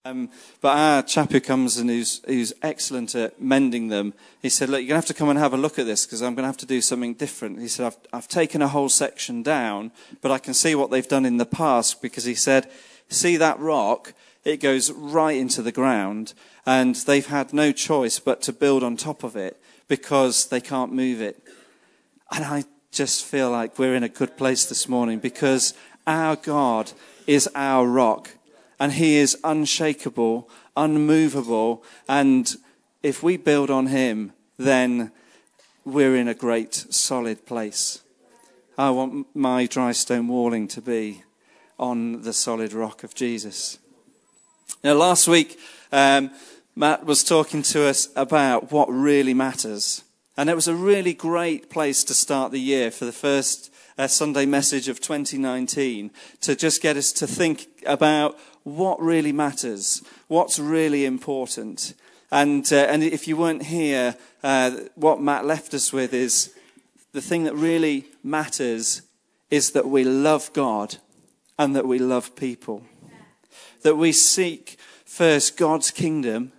But our chap who comes and who's excellent at mending them, he said, look, you're going to have to come and have a look at this because I'm going to have to do something different. He said, I've taken a whole section down, but I can see what they've done in the past, because he said, see that rock? It goes right into the ground, and they've had no choice but to build on top of it because they can't move it. And I just feel like we're in a good place this morning because our God is our rock. And he is unshakable, unmovable. And if we build on him, then we're in a great, solid place. I want my dry stone walling to be on the solid rock of Jesus. Now, last week, Matt was talking to us about what really matters. And it was a really great place to start the year for the first Sunday message of 2019, to just get us to think about what really matters, what's really important. And if you weren't here, what Matt left us with is the thing that really matters is that we love God and that we love people. That we seek first God's kingdom,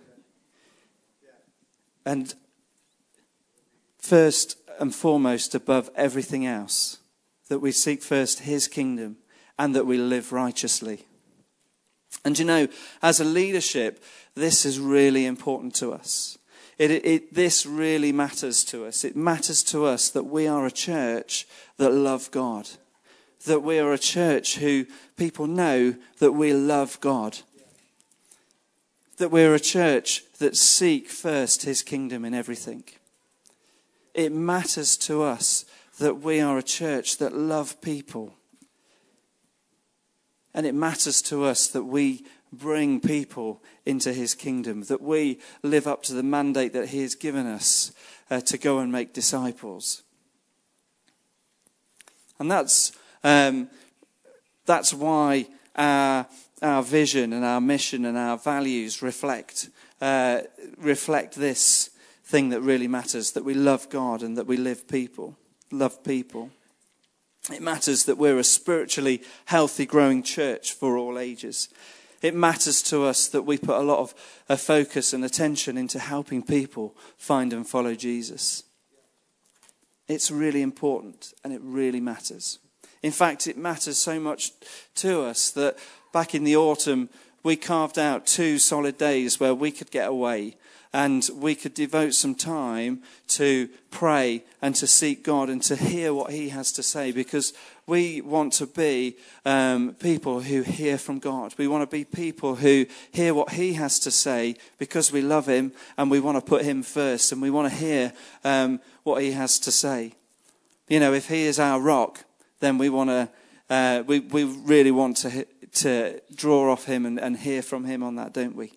and first and foremost above everything else. That we seek first his kingdom and that we live righteously. And you know, as a leadership, this is really important to us. This really matters to us. It matters to us that we are a church that love God. That we are a church who people know that we love God. That we're a church that seek first his kingdom in everything. It matters to us that we are a church that love people. And it matters to us that we bring people into his kingdom, that we live up to the mandate that he has given us to go and make disciples. And that's why our vision and our mission and our values reflect this thing that really matters, that we love God and that we love people. It matters that we're a spiritually healthy, growing church for all ages. It matters to us that we put a lot of focus and attention into helping people find and follow Jesus. It's really important and it really matters. In fact, it matters so much to us that back in the autumn, we carved out 2 solid days where we could get away and we could devote some time to pray and to seek God and to hear what he has to say, because we want to be people who hear from God. We want to be people who hear what he has to say because we love him and we want to put him first and we want to hear what he has to say. You know, if he is our rock, then we want to, we really want to draw off him and hear from him on that, don't we?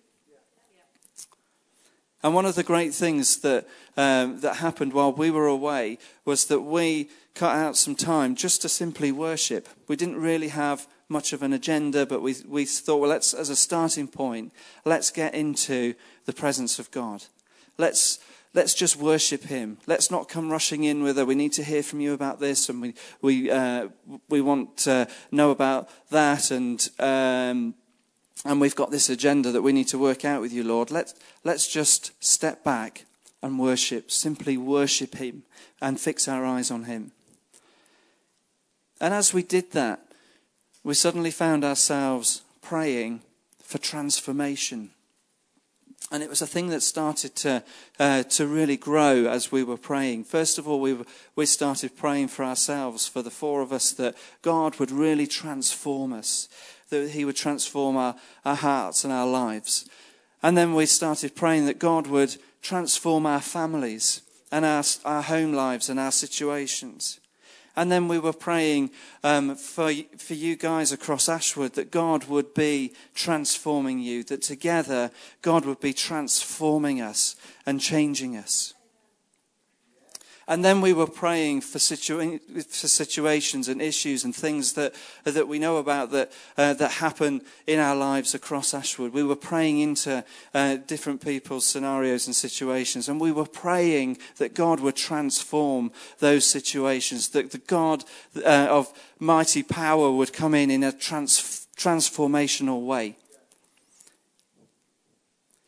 And one of the great things that happened while we were away was that we cut out some time just to simply worship. We didn't really have much of an agenda, but we thought, well, let's, as a starting point, let's get into the presence of God. Let's just worship him. Let's not come rushing in with we need to hear from you about this, and we want to know about that, and we've got this agenda that we need to work out with you, Lord. Let's just step back and worship, simply worship him and fix our eyes on him. And as we did that, we suddenly found ourselves praying for transformation. And it was a thing that started to really grow as we were praying. First of all, we started praying for ourselves, for the 4 of us, that God would really transform us, that he would transform our hearts and our lives. And then we started praying that God would transform our families and our home lives and our situations. And then we were praying for you guys across Ashwood, that God would be transforming you, that together God would be transforming us and changing us. And then we were praying for situations and issues and things that we know about that happen in our lives across Ashwood. We were praying into different people's scenarios and situations, and we were praying that God would transform those situations, that the God of mighty power would come in a transformational way.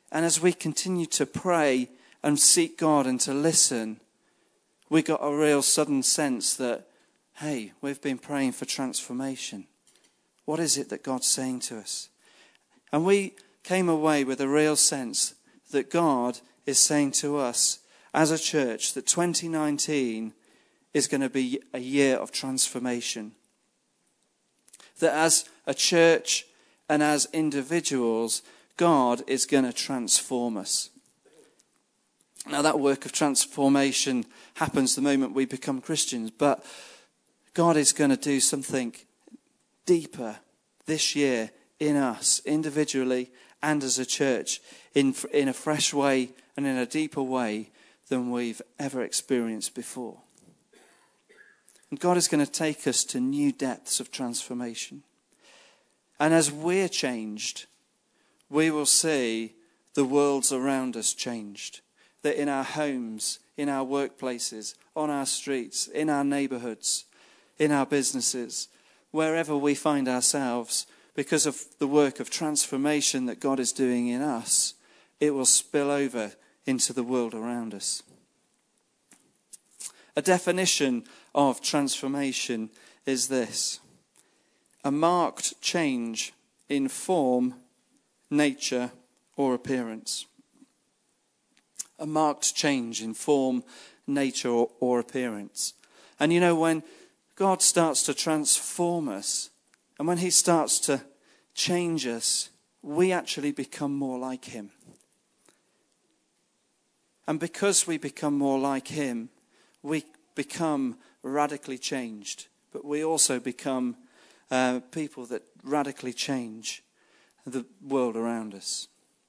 And as we continue to pray and seek God and to listen, we got a real sudden sense that, hey, we've been praying for transformation. What is it that God's saying to us? And we came away with a real sense that God is saying to us as a church that 2019 is going to be a year of transformation. That as a church and as individuals, God is going to transform us. Now, that work of transformation happens the moment we become Christians, but God is going to do something deeper this year in us, individually and as a church, in a fresh way and in a deeper way than we've ever experienced before. And God is going to take us to new depths of transformation. And as we're changed, we will see the worlds around us changed. That in our homes, in our workplaces, on our streets, in our neighbourhoods, in our businesses, wherever we find ourselves, because of the work of transformation that God is doing in us, it will spill over into the world around us. A definition of transformation is this: a marked change in form, nature, or appearance. A marked change in form, nature, or appearance. And you know, when God starts to transform us, and when he starts to change us, we actually become more like him. And because we become more like him, we become radically changed. But we also become people that radically change the world around us.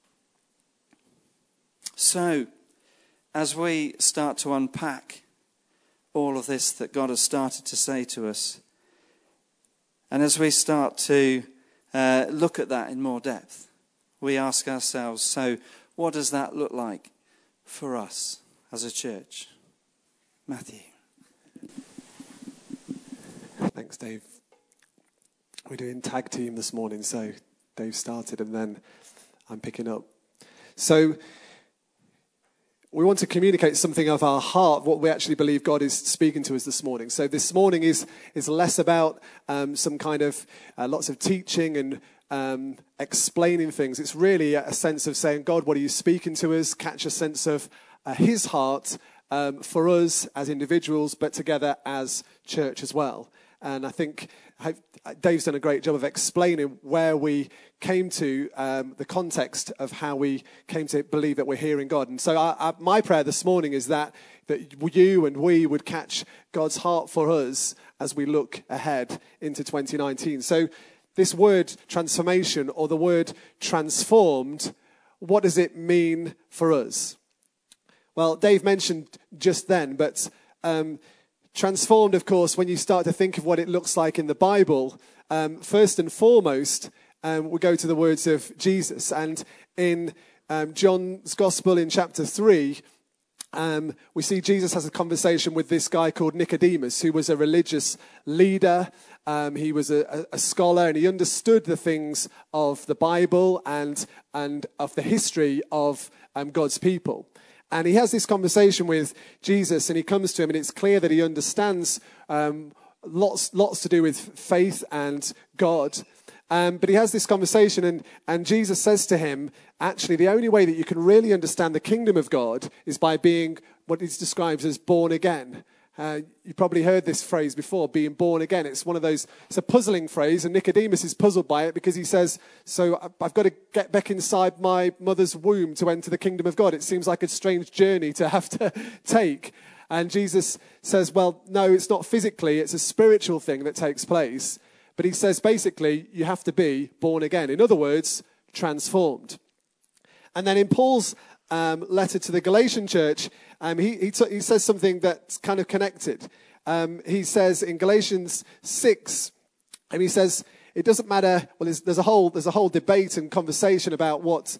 So, as we start to unpack all of this that God has started to say to us, and as we start to look at that in more depth, we ask ourselves, so what does that look like for us as a church? Matthew. Thanks, Dave. We're doing tag team this morning, so Dave started and then I'm picking up. So we want to communicate something of our heart, what we actually believe God is speaking to us this morning. So this morning is less about some kind of lots of teaching and explaining things. It's really a sense of saying, God, what are you speaking to us? Catch a sense of his heart for us as individuals, but together as church as well. And I think Dave's done a great job of explaining where we came to, the context of how we came to believe that we're hearing God. And so my prayer this morning is that you and we would catch God's heart for us as we look ahead into 2019. So this word transformation, or the word transformed, what does it mean for us? Well, Dave mentioned just then, but transformed, of course, when you start to think of what it looks like in the Bible, first and foremost, we go to the words of Jesus. And in John's Gospel in chapter 3, we see Jesus has a conversation with this guy called Nicodemus, who was a religious leader. He was a scholar, and he understood the things of the Bible and of the history of God's people. And he has this conversation with Jesus, and he comes to him, and it's clear that he understands lots to do with faith and God. But he has this conversation, and Jesus says to him, actually, the only way that you can really understand the kingdom of God is by being what he describes as born again. You probably heard this phrase before, being born again. It's one of those, it's a puzzling phrase, and Nicodemus is puzzled by it because he says, so I've got to get back inside my mother's womb to enter the kingdom of God. It seems like a strange journey to have to take. And Jesus says, well, no, it's not physically, it's a spiritual thing that takes place. But he says, basically, you have to be born again. In other words, transformed. And then in Paul's letter to the Galatian church, he says something that's kind of connected. He says in Galatians 6, and he says it doesn't matter. Well, there's a whole debate and conversation about what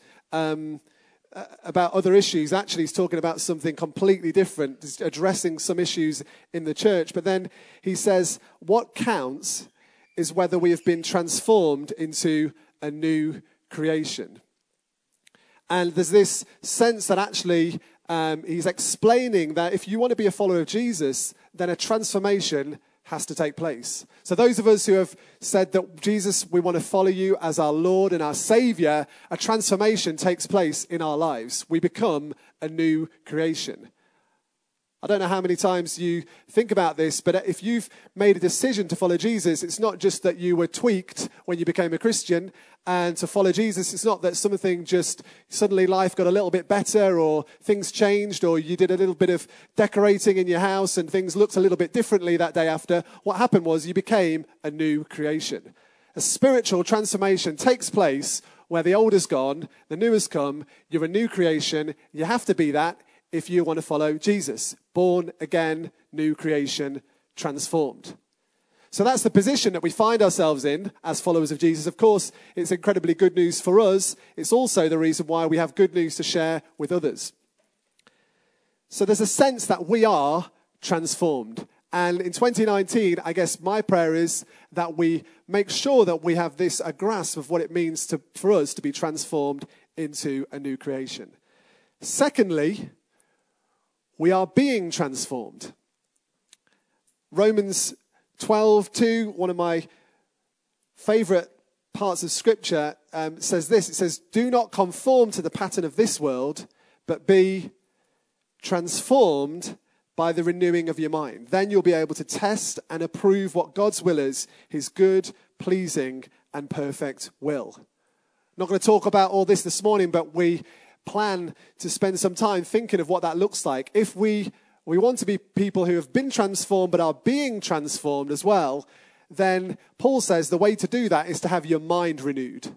about other issues. Actually, he's talking about something completely different, he's addressing some issues in the church. But then he says, what counts is whether we have been transformed into a new creation. And there's this sense that actually he's explaining that if you want to be a follower of Jesus, then a transformation has to take place. So those of us who have said that Jesus, we want to follow you as our Lord and our Savior, a transformation takes place in our lives. We become a new creation. I don't know how many times you think about this, but if you've made a decision to follow Jesus, it's not just that you were tweaked when you became a Christian. And to follow Jesus, it's not that something just suddenly life got a little bit better or things changed or you did a little bit of decorating in your house and things looked a little bit differently that day after. What happened was you became a new creation. A spiritual transformation takes place where the old is gone, the new has come, you're a new creation. You have to be that if you want to follow Jesus. Born again, new creation, transformed. So that's the position that we find ourselves in as followers of Jesus. Of course, it's incredibly good news for us. It's also the reason why we have good news to share with others. So there's a sense that we are transformed. And in 2019, I guess my prayer is that we make sure that we have a grasp of what it means for us to be transformed into a new creation. Secondly, we are being transformed. Romans 12:2, one of my favorite parts of Scripture, says this. It says, "Do not conform to the pattern of this world, but be transformed by the renewing of your mind. Then you'll be able to test and approve what God's will is, his good, pleasing, and perfect will." I'm not going to talk about all this morning, but we plan to spend some time thinking of what that looks like. If we want to be people who have been transformed but are being transformed as well, then Paul says the way to do that is to have your mind renewed.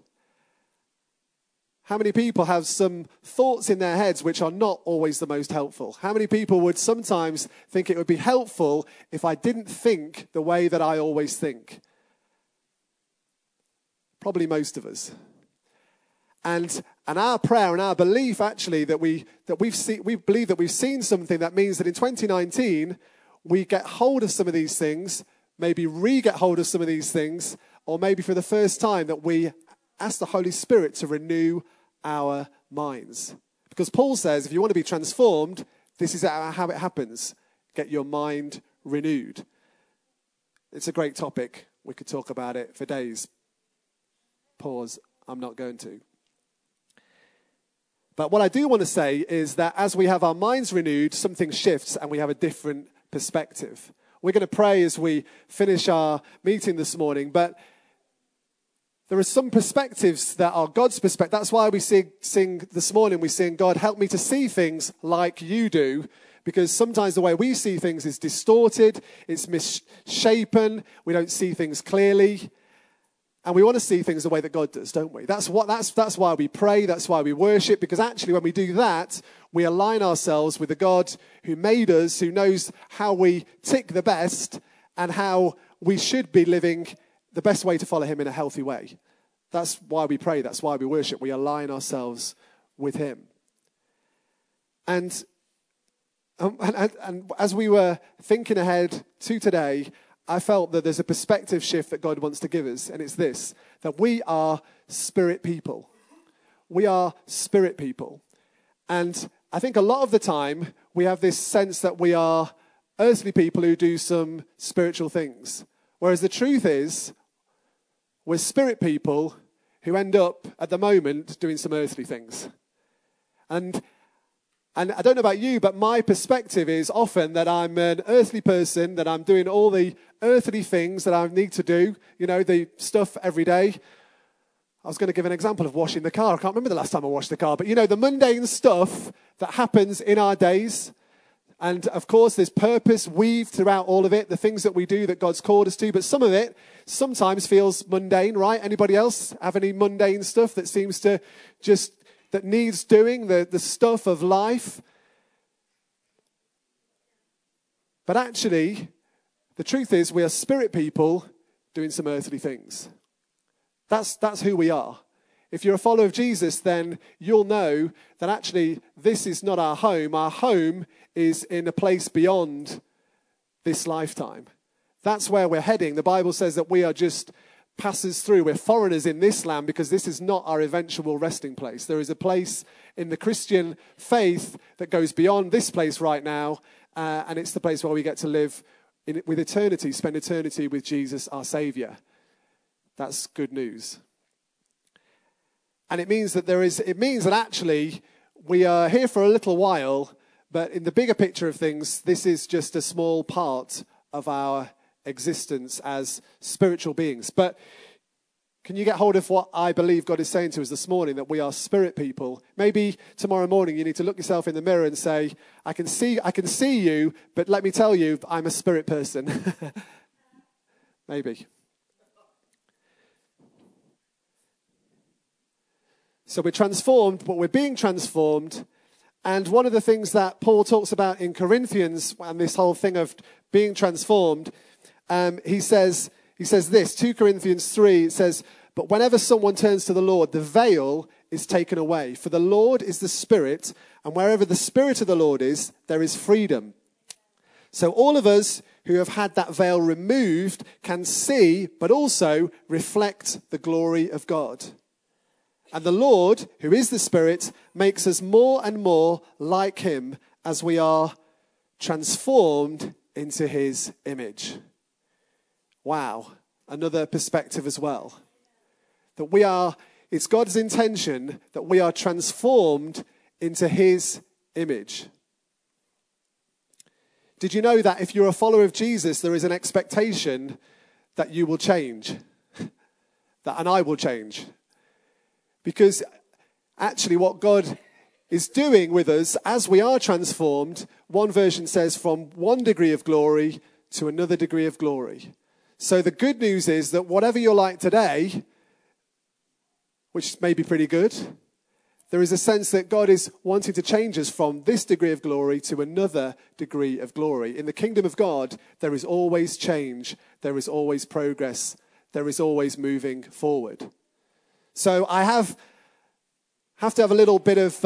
How many people have some thoughts in their heads which are not always the most helpful? How many people would sometimes think it would be helpful if I didn't think the way that I always think? Probably most of us. And our prayer and our belief actually that we believe that we've seen something that means that in 2019 we get hold of some of these things, maybe re-get hold of some of these things, or maybe for the first time that we ask the Holy Spirit to renew our minds. Because Paul says if you want to be transformed, this is how it happens. Get your mind renewed. It's a great topic. We could talk about it for days. Pause. I'm not going to. But what I do want to say is that as we have our minds renewed, something shifts and we have a different perspective. We're going to pray as we finish our meeting this morning, but there are some perspectives that are God's perspective. That's why we sing this morning, we sing, "God, help me to see things like you do," because sometimes the way we see things is distorted, it's misshapen, we don't see things clearly. And we want to see things the way that God does, don't we? That's why we pray, that's why we worship, because actually when we do that, we align ourselves with the God who made us, who knows how we tick the best and how we should be living the best way to follow him in a healthy way. That's why we pray, that's why we worship. We align ourselves with him. And as we were thinking ahead to today, I felt that there's a perspective shift that God wants to give us, and it's this, that we are spirit people. We are spirit people. And I think a lot of the time, we have this sense that we are earthly people who do some spiritual things. Whereas the truth is, we're spirit people who end up, at the moment, doing some earthly things. And I don't know about you, but my perspective is often that I'm an earthly person, that I'm doing all the earthly things that I need to do, the stuff every day. I was going to give an example of washing the car. I can't remember the last time I washed the car, but the mundane stuff that happens in our days. And of course, there's purpose weaved throughout all of it, the things that we do that God's called us to, but some of it sometimes feels mundane, right? Anybody else have any mundane stuff that seems to that needs doing, the stuff of life? But actually, the truth is we are spirit people doing some earthly things. That's who we are. If you're a follower of Jesus, then you'll know that actually this is not our home. Our home is in a place beyond this lifetime. That's where we're heading. The Bible says that we are just passers through. We're foreigners in this land because this is not our eventual resting place. There is a place in the Christian faith that goes beyond this place right now, and it's the place where we get to live with eternity, spend eternity with Jesus, our Saviour. That's good news. And it means that actually we are here for a little while, but in the bigger picture of things, this is just a small part of our existence as spiritual beings. But can you get hold of what I believe God is saying to us this morning, that we are spirit people? Maybe tomorrow morning you need to look yourself in the mirror and say, I can see you, but let me tell you, I'm a spirit person. Maybe. So we're transformed, but we're being transformed. And one of the things that Paul talks about in Corinthians, and this whole thing of being transformed, he says this, 2 Corinthians 3, it says, but whenever someone turns to the Lord, the veil is taken away. For the Lord is the Spirit, and wherever the Spirit of the Lord is, there is freedom. So all of us who have had that veil removed can see, but also reflect the glory of God. And the Lord, who is the Spirit, makes us more and more like him as we are transformed into his image. Wow, another perspective as well. That it's God's intention that we are transformed into his image. Did you know that if you're a follower of Jesus, there is an expectation that you will change? And I will change. Because actually what God is doing with us as we are transformed, one version says from one degree of glory to another degree of glory. So the good news is that whatever you're like today, which may be pretty good, there is a sense that God is wanting to change us from this degree of glory to another degree of glory. In the kingdom of God, there is always change. There is always progress. There is always moving forward. So I have to have a little bit of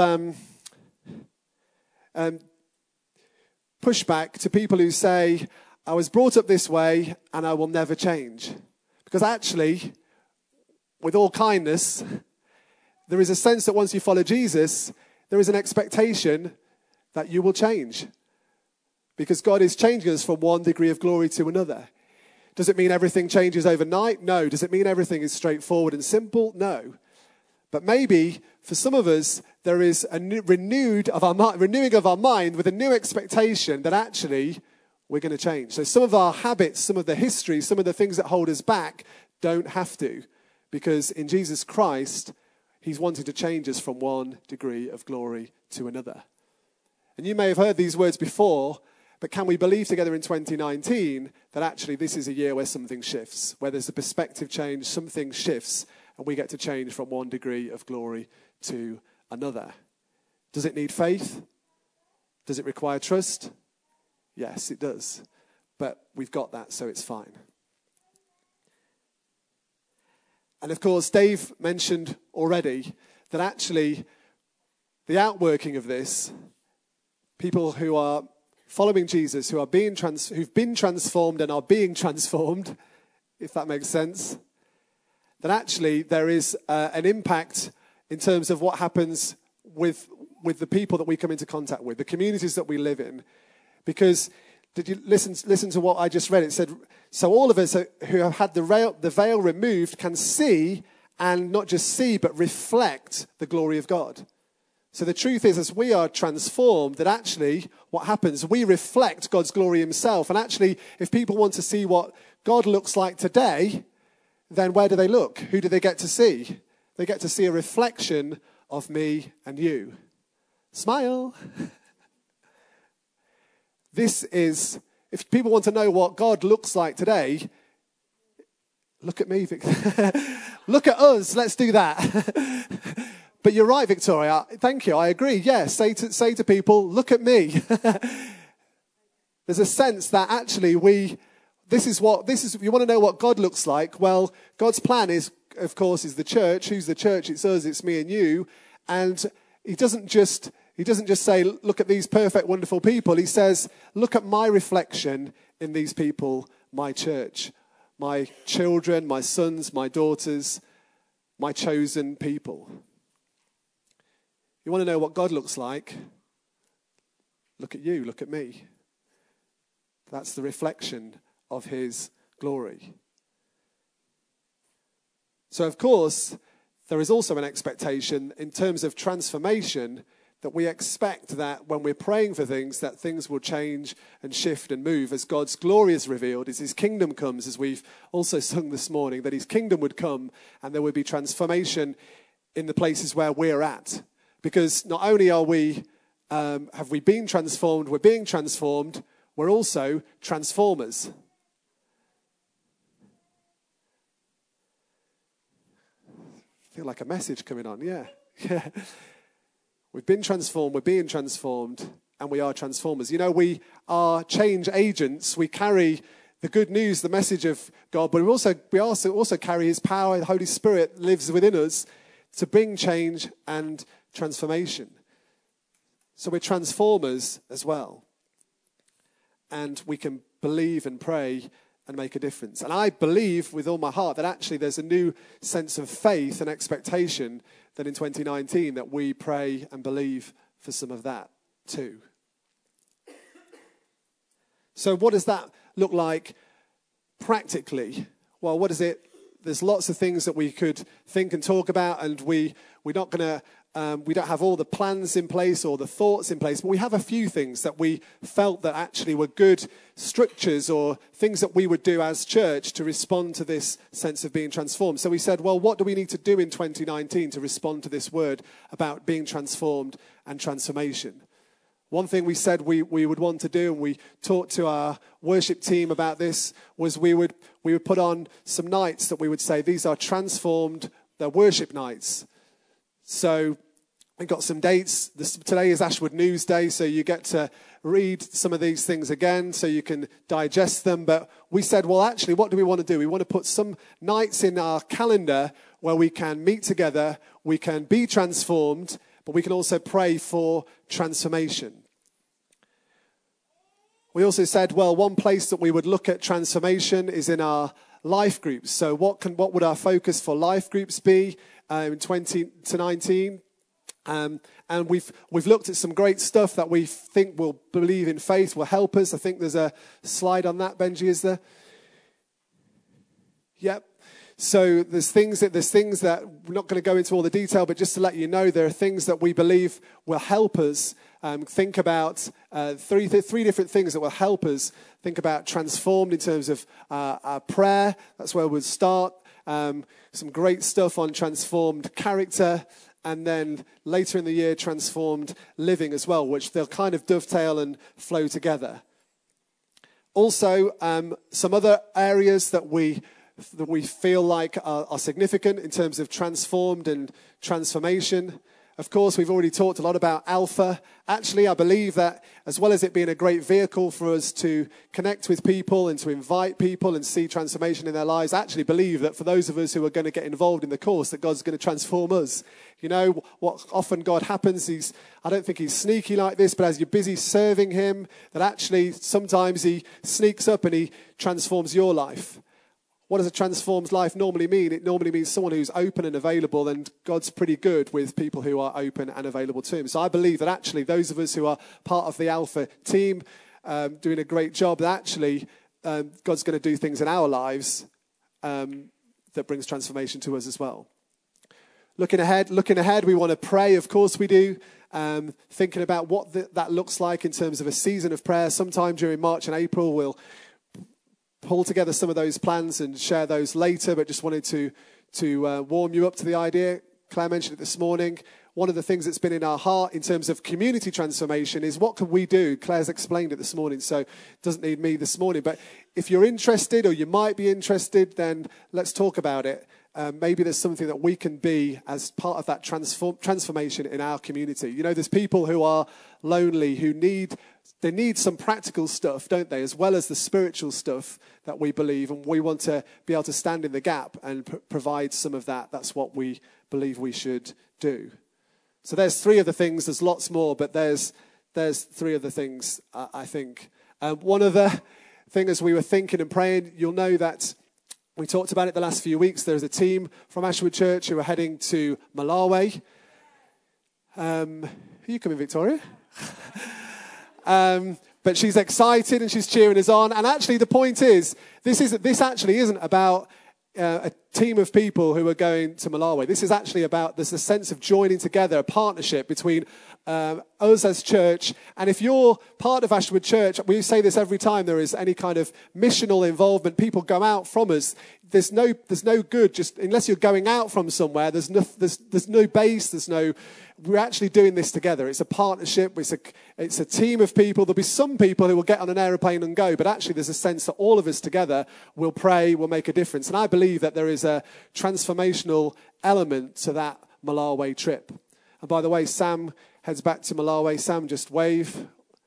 pushback to people who say, I was brought up this way and I will never change. Because actually, with all kindness, there is a sense that once you follow Jesus, there is an expectation that you will change. Because God is changing us from one degree of glory to another. Does it mean everything changes overnight? No. Does it mean everything is straightforward and simple? No. But maybe for some of us, there is a renewing of our mind with a new expectation that actually we're going to change. So some of our habits, some of the history, some of the things that hold us back don't have to. Because in Jesus Christ, he's wanting to change us from one degree of glory to another. And you may have heard these words before, but can we believe together in 2019 that actually this is a year where something shifts, where there's a perspective change, something shifts, and we get to change from one degree of glory to another? Does it need faith? Does it require trust? Yes, it does. But we've got that, so it's fine. And of course, Dave mentioned already that actually the outworking of this, people who are following Jesus, who've been transformed and are being transformed, if that makes sense, that actually there is an impact in terms of what happens with the people that we come into contact with, the communities that we live in. Because, did you listen to what I just read? It said, so all of us who have had the veil removed can see, and not just see, but reflect the glory of God. So the truth is, as we are transformed, that actually what happens, we reflect God's glory himself. And actually, if people want to see what God looks like today, then where do they look? Who do they get to see? They get to see a reflection of me and you. Smile. This is, if people want to know what God looks like today, look at me, Victoria. Look at us. Let's do that. But you're right, Victoria. Thank you. I agree. Yes, say to people, look at me. There's a sense that actually you want to know what God looks like. Well, God's plan is, of course, is the church. Who's the church? It's us. It's me and you. And he doesn't just say, look at these perfect, wonderful people. He says, look at my reflection in these people, my church, my children, my sons, my daughters, my chosen people. You want to know what God looks like? Look at you, look at me. That's the reflection of his glory. So, of course, there is also an expectation in terms of transformation that we expect that when we're praying for things, that things will change and shift and move as God's glory is revealed, as his kingdom comes, as we've also sung this morning, that his kingdom would come and there would be transformation in the places where we're at. Because not only are we, have we been transformed, we're being transformed, we're also transformers. I feel like a message coming on, yeah. We've been transformed, we're being transformed, and we are transformers. You know, we are change agents. We carry the good news, the message of God, but we also carry his power. The Holy Spirit lives within us to bring change and transformation. So we're transformers as well. And we can believe and pray and make a difference. And I believe with all my heart that actually there's a new sense of faith and expectation that in 2019 that we pray and believe for some of that too. So what does that look like practically? Well, what is it? There's lots of things that we could think and talk about, and we're not going to we don't have all the plans in place or the thoughts in place, but we have a few things that we felt that actually were good structures or things that we would do as church to respond to this sense of being transformed. So we said, well, what do we need to do in 2019 to respond to this word about being transformed and transformation? One thing we said we would want to do, and we talked to our worship team about this, was we would put on some nights that we would say, these are transformed, they're worship nights. So we got some dates. Today is Ashwood News Day, so you get to read some of these things again so you can digest them. But we said, well, actually, what do we want to do? We want to put some nights in our calendar where we can meet together, we can be transformed, but we can also pray for transformation. We also said, well, one place that we would look at transformation is in our life groups. So what would our focus for life groups be in 2019? And we've looked at some great stuff that we think will believe in faith, will help us. I think there's a slide on that, Benji, is there? Yep. So there's things that we're not going to go into all the detail, but just to let you know, there are things that we believe will help us think about three different things that will help us think about transformed in terms of our prayer. That's where we'll start. Some great stuff on transformed character, and then later in the year, transformed living as well, which they'll kind of dovetail and flow together. Also, some other areas that we feel like are significant in terms of transformed and transformation. Of course, we've already talked a lot about Alpha. Actually, I believe that as well as it being a great vehicle for us to connect with people and to invite people and see transformation in their lives, I actually believe that for those of us who are going to get involved in the course, that God's going to transform us. You know, what often God happens, I don't think he's sneaky like this, but as you're busy serving him, that actually sometimes he sneaks up and he transforms your life. What does a transformed life normally mean? It normally means someone who's open and available, and God's pretty good with people who are open and available to him. So I believe that actually those of us who are part of the Alpha team doing a great job, that actually God's going to do things in our lives that brings transformation to us as well. Looking ahead, we want to pray. Of course we do. Thinking about what that looks like in terms of a season of prayer. Sometime during March and April, we'll pull together some of those plans and share those later, but just wanted to warm you up to the idea. Claire mentioned it this morning. One of the things that's been in our heart in terms of community transformation is what can we do? Claire's explained it this morning, so it doesn't need me this morning. But if you're interested or you might be interested, then let's talk about it. Maybe there's something that we can be as part of that transformation in our community. You know, there's people who are lonely, who need some practical stuff, don't they, as well as the spiritual stuff that we believe, and we want to be able to stand in the gap and provide some of that. That's what we believe we should do. So there's three of the things. There's lots more, but there's three of the things, I think. One other thing as we were thinking and praying, you'll know that We talked about it the last few weeks. There's a team from Ashwood Church who are heading to Malawi. Are you coming, Victoria? But she's excited and she's cheering us on. And actually, the point is, this actually isn't about a team of people who are going to Malawi. This is actually about, there's a sense of joining together, a partnership between us as church. And if you're part of Ashwood Church, we say this every time there is any kind of missional involvement, people go out from us. There's no good, just unless you're going out from somewhere, there's no base, we're actually doing this together. It's a partnership, it's a team of people. There'll be some people who will get on an aeroplane and go, but actually there's a sense that all of us together will pray, will make a difference. And I believe that there is a transformational element to that Malawi trip. And by the way, Sam heads back to Malawi. Sam, just wave.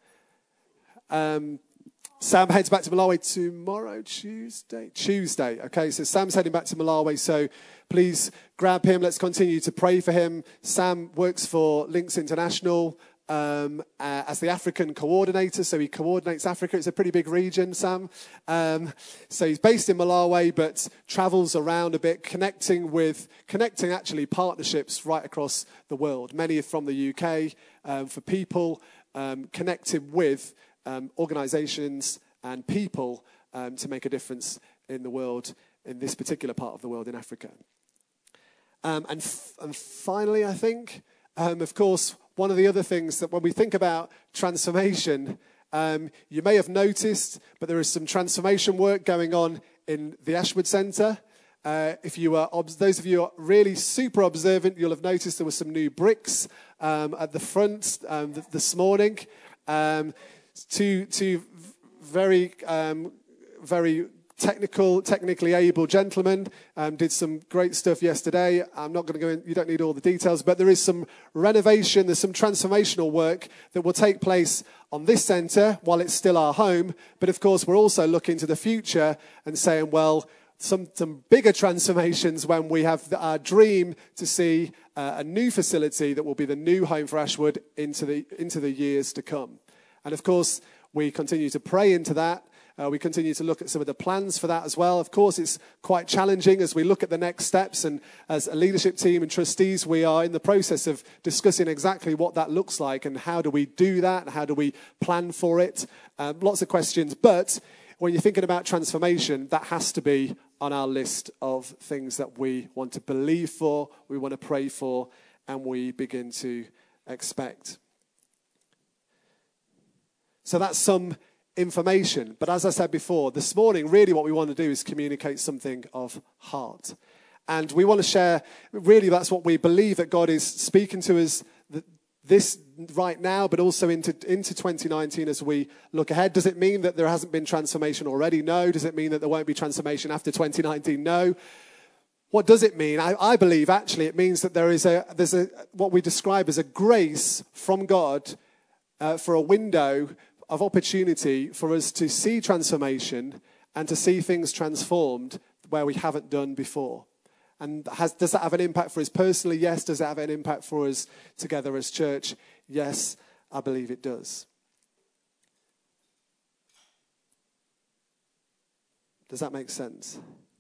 Sam heads back to Malawi tomorrow, Tuesday. Okay, so Sam's heading back to Malawi, so please grab him. Let's continue to pray for him. Sam works for Links International as the African coordinator, so he coordinates Africa. It's a pretty big region, Sam. So he's based in Malawi, but travels around a bit, connecting actually partnerships right across the world. Many are from the UK, for people connected with organizations and people to make a difference in the world, in this particular part of the world, in Africa. And finally, I think, of course, one of the other things that when we think about transformation, you may have noticed, but there is some transformation work going on in the Ashwood Centre. If you are, those of you who are really super observant, you'll have noticed there were some new bricks at the front this morning. Two very technically able gentlemen did some great stuff yesterday. I'm not going to go in, you don't need all the details, but there is some renovation, there's some transformational work that will take place on this centre while it's still our home. But of course, we're also looking to the future and saying, well, some bigger transformations when we have our dream to see a new facility that will be the new home for Ashwood into the years to come. And of course, we continue to pray into that. We continue to look at some of the plans for that as well. Of course, it's quite challenging as we look at the next steps. And as a leadership team and trustees, we are in the process of discussing exactly what that looks like and how do we do that and how do we plan for it. Lots of questions. But when you're thinking about transformation, that has to be on our list of things that we want to believe for, we want to pray for, and we begin to expect. So that's some information. But as I said before, this morning, really what we want to do is communicate something of heart. And we want to share, really that's what we believe, that God is speaking to us this right now, but also into 2019 as we look ahead. Does it mean that there hasn't been transformation already? No. Does it mean that there won't be transformation after 2019? No. What does it mean? I believe actually it means that there's a what we describe as a grace from God for a window of opportunity for us to see transformation and to see things transformed where we haven't done before. And does that have an impact for us personally? Yes. Does it have an impact for us together as church? Yes, I believe it does. Does that make sense?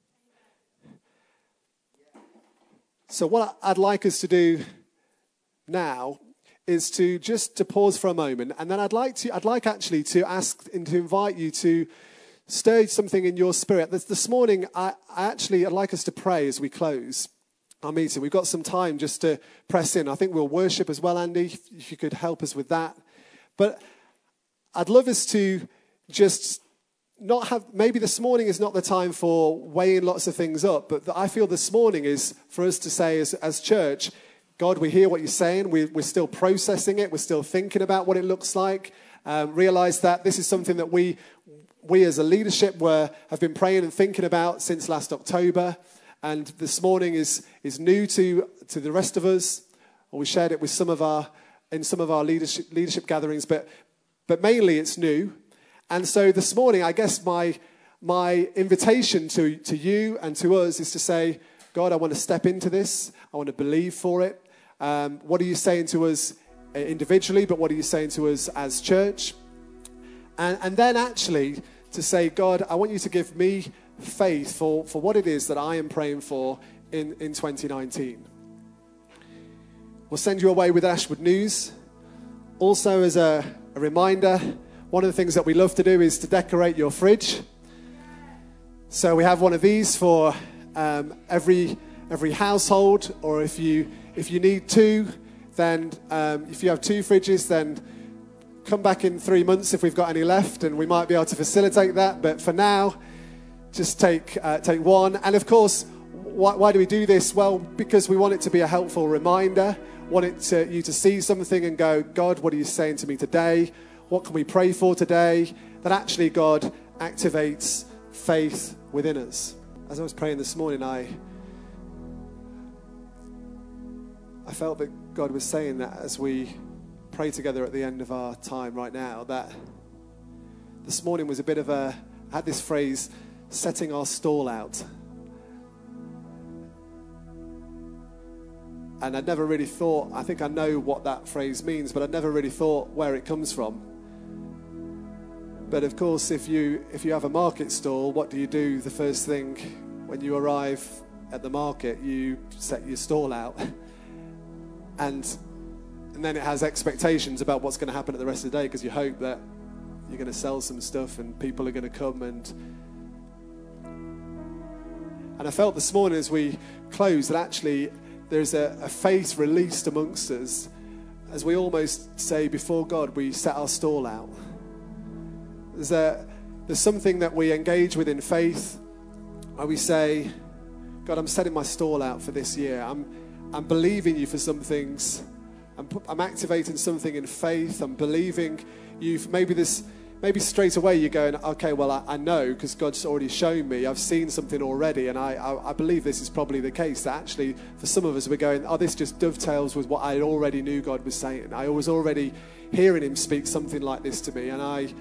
So what I'd like us to do now is to pause for a moment, and then I'd like actually to ask and to invite you to stir something in your spirit. This morning, I'd like us to pray as we close our meeting. We've got some time just to press in. I think we'll worship as well, Andy, if you could help us with that. But I'd love us to just not have, maybe this morning is not the time for weighing lots of things up, but I feel this morning is for us to say as church, God, we hear what you're saying. We're still processing it. We're still thinking about what it looks like. Realize that this is something that we as a leadership have been praying and thinking about since last October. And this morning is new to the rest of us. We shared it with some of our leadership gatherings, but mainly it's new. And so this morning, I guess my invitation to you and to us is to say, God, I want to step into this. I want to believe for it. What are you saying to us individually, but what are you saying to us as church? And then actually to say, God, I want you to give me faith for what it is that I am praying for in 2019. We'll send you away with Ashwood News. Also, as a reminder, one of the things that we love to do is to decorate your fridge. So we have one of these for every household, or if you need two, then if you have two fridges, then come back in 3 months if we've got any left, and we might be able to facilitate that. But for now, just take one. And of course, why do we do this? Well, because we want it to be a helpful reminder. Want you to see something and go, God, what are you saying to me today? What can we pray for today? That actually God activates faith within us. As I was praying this morning, I felt that God was saying that as we pray together at the end of our time right now, that this morning was a bit of I had this phrase, setting our stall out. And I'd never really thought, I think I know what that phrase means, but I'd never really thought where it comes from. But of course, if you have a market stall, what do? The first thing when you arrive at the market, you set your stall out. And then it has expectations about what's going to happen at the rest of the day, because you hope that you're going to sell some stuff and people are going to come. And I felt this morning as we closed that actually there's a faith released amongst us as we almost say before God, we set our stall out. There's something that we engage with in faith where we say, God, I'm setting my stall out for this year. I'm believing you for some things. I'm activating something in faith. I'm believing you. Maybe straight away you're going, okay, well, I know because God's already shown me. I've seen something already, and I believe this is probably the case. That actually, for some of us, we're going, oh, this just dovetails with what I already knew God was saying. I was already hearing him speak something like this to me, and I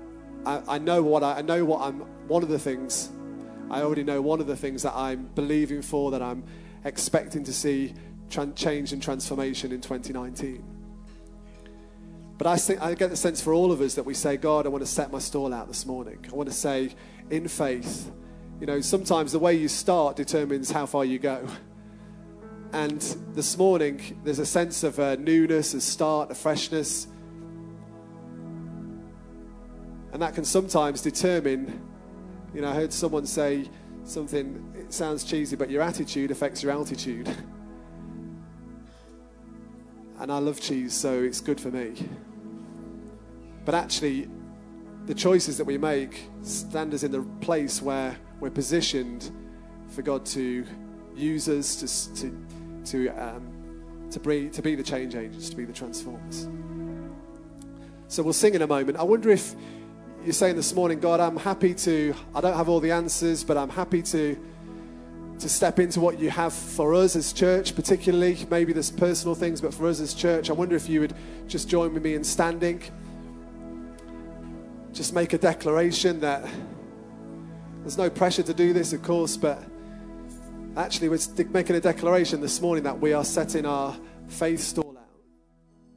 already know one of the things that I'm believing for, that I'm expecting to see change and transformation in 2019. But I get the sense for all of us that we say, God, I want to set my stall out this morning. I want to say, in faith, sometimes the way you start determines how far you go. And this morning, there's a sense of a newness, a start, a freshness. And that can sometimes determine, I heard someone say something, it sounds cheesy, but your attitude affects your altitude. And I love cheese, so it's good for me. But actually, the choices that we make stand us in the place where we're positioned for God to use us to be the change agents, to be the transformers. So we'll sing in a moment. I wonder if you're saying this morning, God, I don't have all the answers, but I'm happy to step into what you have for us as church, particularly. Maybe there's personal things, but for us as church, I wonder if you would just join with me in standing. Just make a declaration that there's no pressure to do this, of course, but actually we're making a declaration this morning that we are setting our faith store